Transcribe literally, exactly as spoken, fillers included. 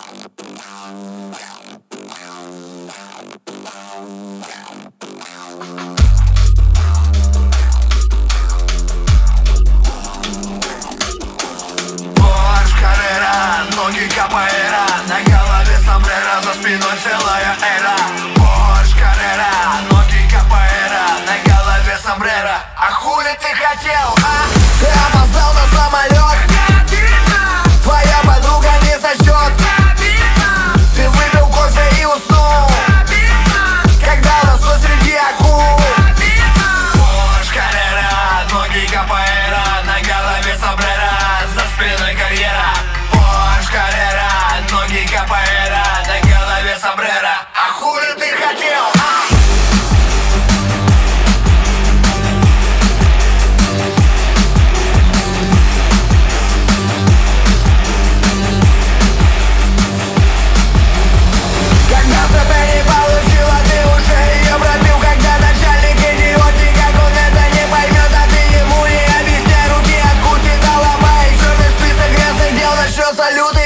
Капоэйра, на голове сомбреро, за спиной целая эра. Порш Каррера, ноги капоэйра, на голове сомбреро. А хули ты хотел, а? Ты опоздал на самолет. Твоя подруга не сочет. Ты выпил кофе и уснул, когда росла среди акул. Порш Каррера, ноги капоэйра, на голове сомбреро, за спиной карьера. Каррера, ноги капоэйра, на голове сомбреро. А хули ты хотел, а? Когда СП не получила, ты уже ее пробил. Когда начальник идиот, никак он это не поймет. А ты ему не объясняй, руки откусит, а ломай. Черный список грязных дел, начнется лютый.